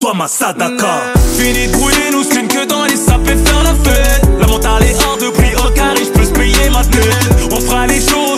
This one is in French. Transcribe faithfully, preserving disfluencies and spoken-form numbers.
toi ma Sadaka. Fini de brouiller, nous screen que dans les sapes et faire la fête. La mentale est hors de prix, au carré, j'peux se payer ma tête. On fera les shows